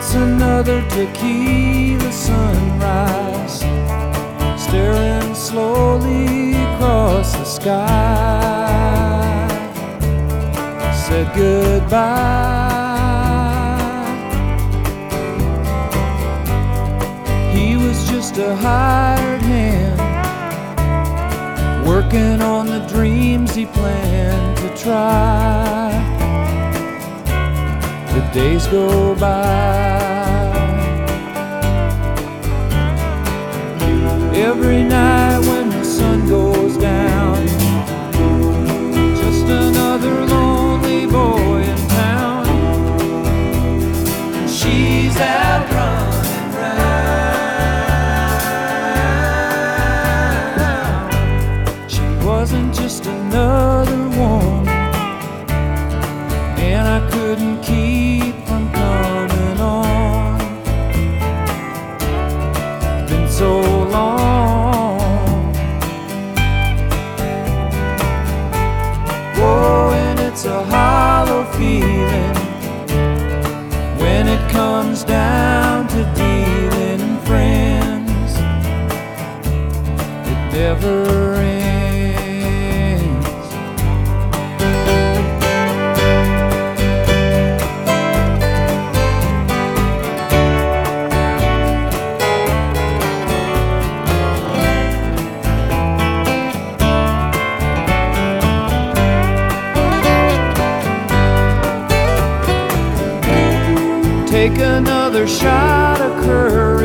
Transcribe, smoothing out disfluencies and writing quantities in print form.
It's another tequila sunrise, staring slowly across the sky. Said goodbye. He was just a hired hand, working on the dreams he planned to try. The days go by. Every night when the sun goes down, just another lonely boy in town. She's out running round. She wasn't just another woman, and I couldn't keep from coming on. Been so long. Oh, and it's a hollow feeling when it comes down to dealing friends. It never ends. Take another shot of courage